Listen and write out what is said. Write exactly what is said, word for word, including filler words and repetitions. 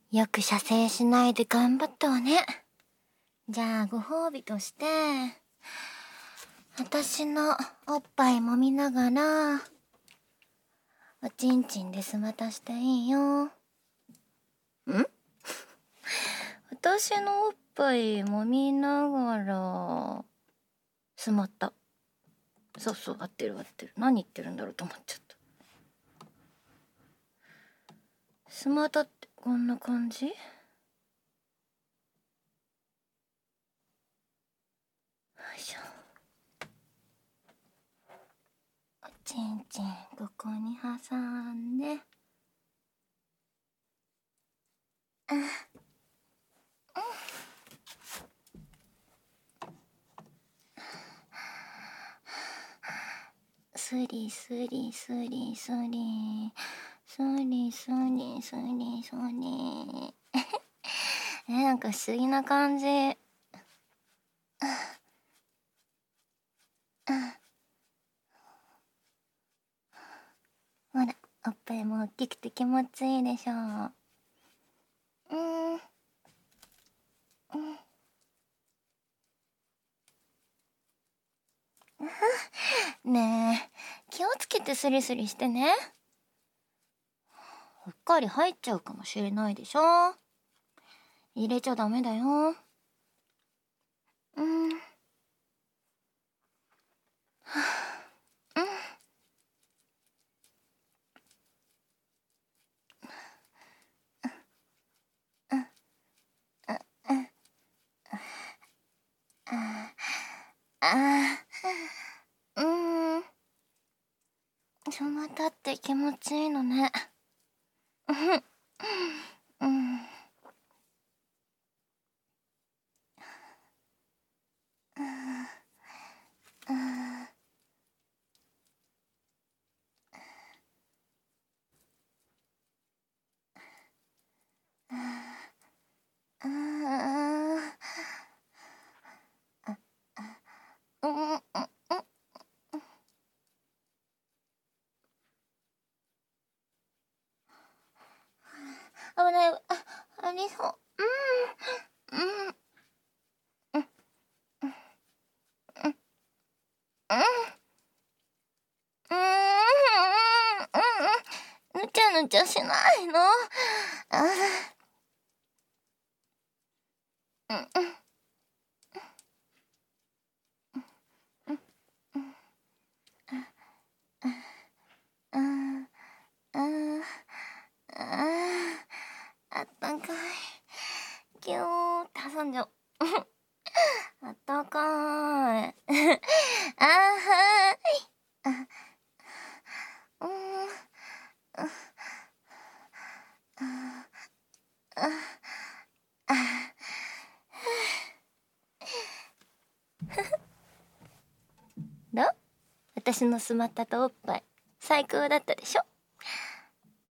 よく射精しないで頑張ったわね。じゃあご褒美として私のおっぱい揉みながらおちんちんで済またしていいよ。ん私のおっぱい揉みながら済まった。そうそう、合ってる合ってる。何言ってるんだろうと思っちゃった。済またってこんな感じ？よいしょ。おちんちんここに挟んで、あ、スリスリスリスリスリスリスリスリえ、なんか不思議な感じ。ほら、おっぱいも大きくて気持ちいいでしょう。うんうんねえ、気をつけてスリスリしてね。うっかり入っちゃうかもしれないでしょ。入れちゃダメだよ。うん。うん。ああ、うん。そまたって気持ちいいのね。うん。うん。危ない。あ、ありそう。うん。うん。うん。うん。うん。ぬちゃぬちゃしないの。あうん。うん。うん。あったかい。ぎゅーって挟んじゃう。あったかい。あーはーい。あ、うん。どう？私のスマッタとおっぱい最高だったでしょ？